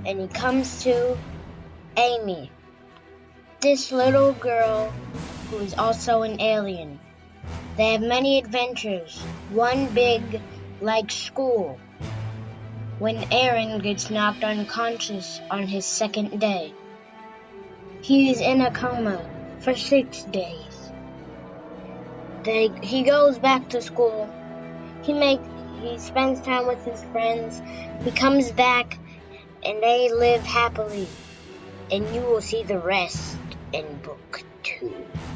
and he comes to Amy, this little girl who is also an alien. They have many adventures, one big like school, when Aaron gets knocked unconscious on his second day. He is in a coma for 6 days. He goes back to school. He spends time with his friends. He comes back and they live happily. And you will see the rest in book